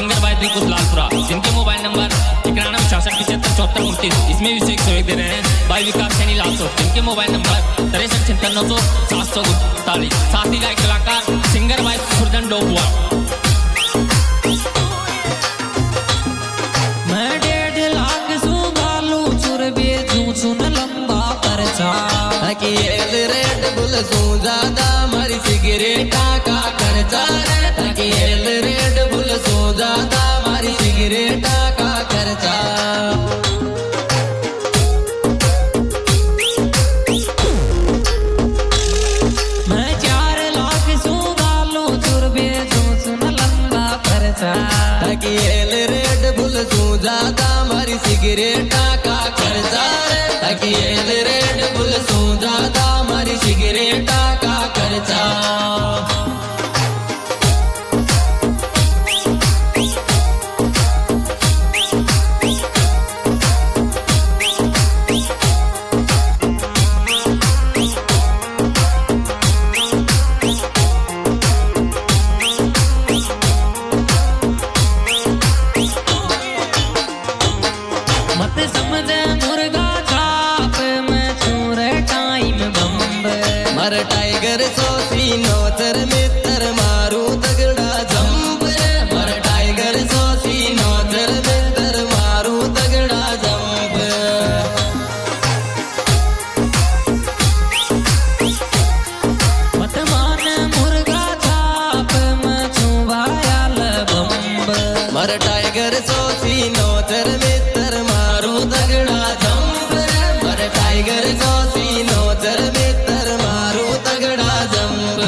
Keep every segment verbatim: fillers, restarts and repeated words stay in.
Singer by दिलकुश Lalpura, जिनके mobile number इक्यानवे छियासठ पिछहत्तर चौहत्तर उनतीस, इसमें भी एक सौ एक दे रहे हैं। बाय विकास सैनी लालसो, जिनके मोबाइल नंबर तिरसठ छिहत्तर नौ सौ सात सौ उनतालीस। साथ ही गायक कलाकार सिंगर बाय सुरजन डोबुआ। मैं डेढ़ लाख सुगालू चुर बेचूं सुन लंबा परचा, अकेल रेड बुल सो ज्यादा मारी सिगरेटा का खर्चा रे, अकेल रेड बुल सो ज्यादा मारी सिगरेटा का खर्चा। मैं चार लाख सुगालू चुर बेचूं सुन लंबा परचा, अकेल रेड बुल सो ज्यादा मारी सिगरेटा का खर्चा रे, अकेल रेड बुल सो ज्यादा मारी सिगरेटा का खर्चा। मत समझे मुर्गा छाप में छूरे टाइम बम्ब, मर टाइगर सोसी नौतर मित्र मारू तगड़ा जंप रे, मर टाइगर सोसी नौतर मित्र मारू तगड़ा जंप। मत माने मुर्गा छाप में छुवायाल बम्ब, मर टाइगर सोसी नौतर मित्र मारू तगड़ा जंप रे, मर टाइगर सोसी नौतर मित्र मारू तगड़ा जंप।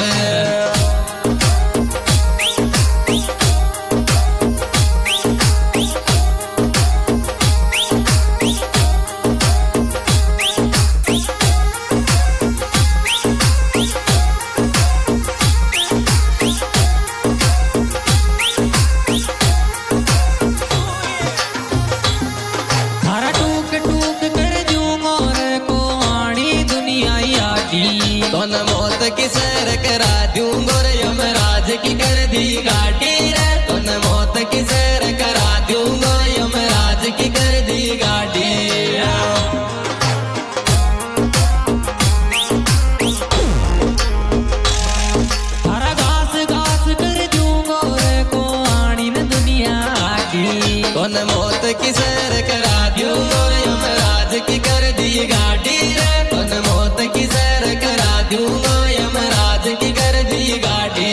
थारा टूक टूक कर जूं मोरे को आड़ी दुनिया यादी, कौन मौत की सैर करा दूं गोरे यमराज की कर दी गाड़ी रे, कौन मौत की सैर करा दूं गोरे यमराज की कर दी गाड़ी। थारा घास घास कर जूं मोरे को आड़ी न दुनिया आगी, कौन मौत की सैर करा दूं गोरे यमराज की कर दी गाड़ी रे, कौन मौत की सैर करा दूं गोरे यमराज की कर दी गाड़ी।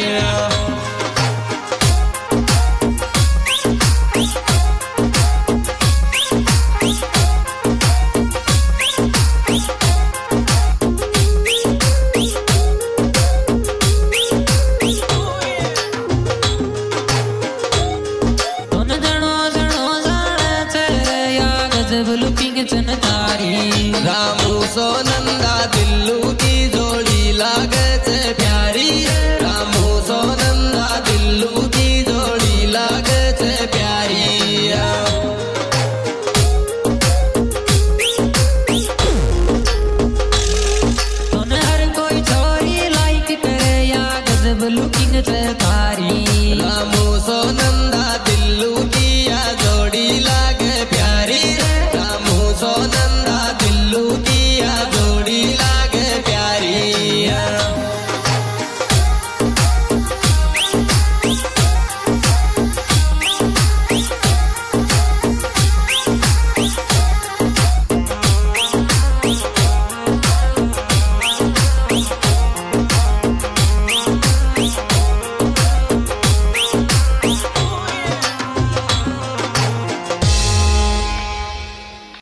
तुन जणो जणो जाने छे या गजब लुकिंग चन तारी, रामू सोन